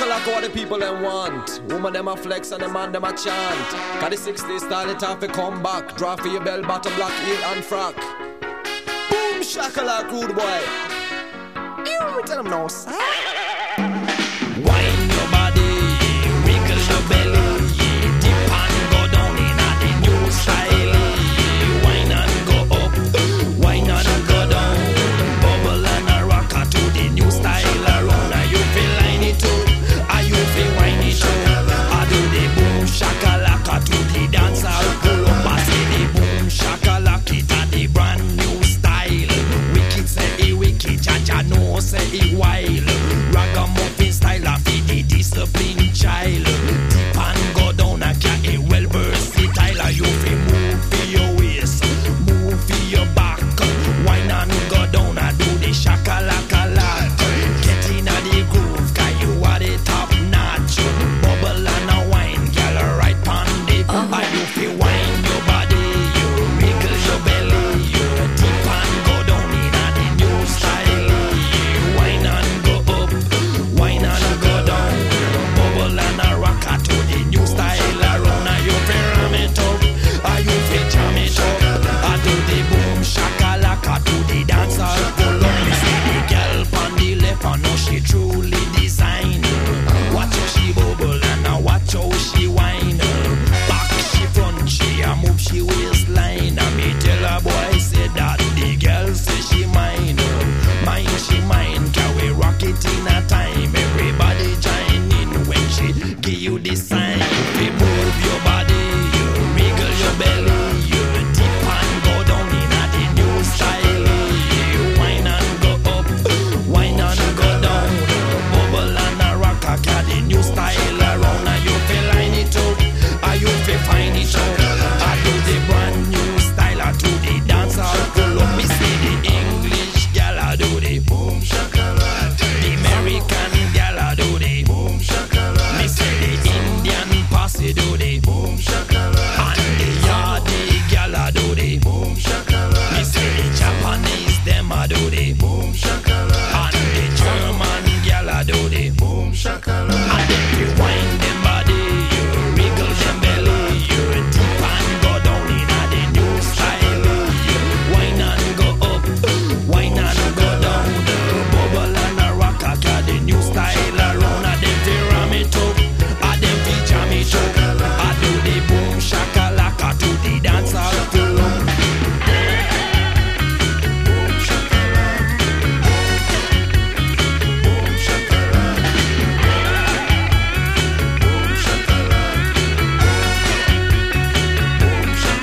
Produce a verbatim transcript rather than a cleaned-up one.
shakalaka what the people them want. Woman them a flex and the man them a chant. Got the sixties style it off a come back. Draw for your bell bottom black heel and frock. Boom shakalaka rude boy. You tell them no, sir.